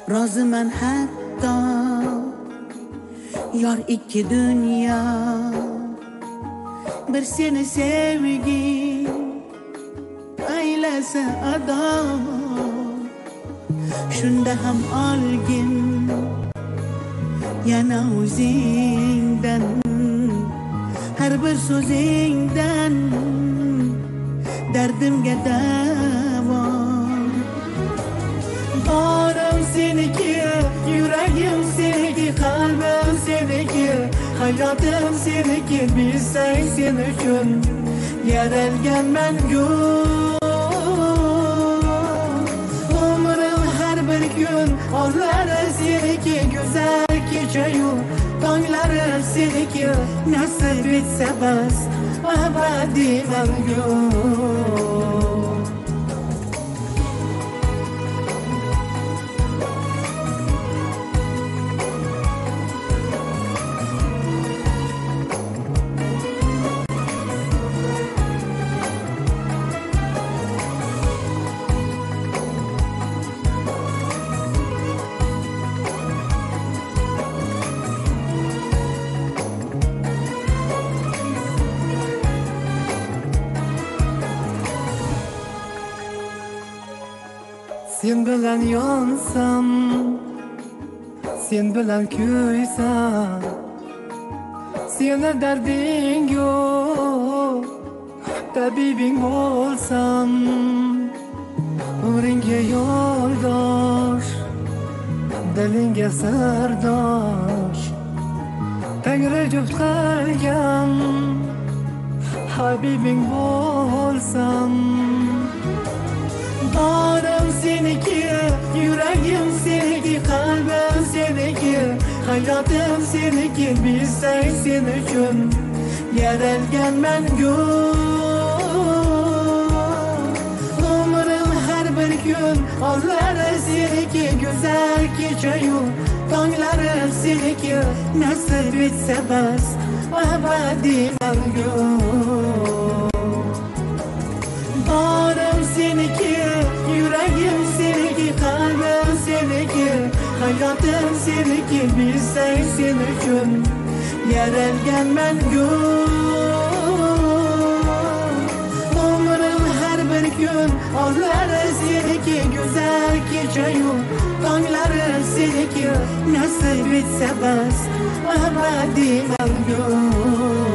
roziman hatto yor ikki dunyo bir seni sevgi aylasa ado shunda ham olgin yana o'zingdan har bir so'zingdan dardimga davo borim seniki yuragim seniki qalbim seniki hayotim seniki bilsang sen uchun yaralganman ku umrim har bir kun orlari seniki go'zal kechayu tonglari seniki nasib etsa bas abadiy mangu sen bilan yonsam, sen bilan kuysam, seni darding yo'q, tabibing bo'lsam, umringga yo'ldosh, dilingga sirdosh, Tangri juft qilgan habibing bo'lsam. Borim seniki, yuragim seniki, qalbim seniki, hayotim seniki, bilsang sen uchun yaralganman ku umrim har bir kun orlari seniki go'zal kechayu tonglari seniki nasib etsa bas abadiy mangu borim seniki yuragim seniki qalbim seniki hayotim seniki bilsang sen uchun yaralganman ku umrim har bir kun orlari seniki go'zal kechayu tonglari seniki nasib etsa bas abadiy mangu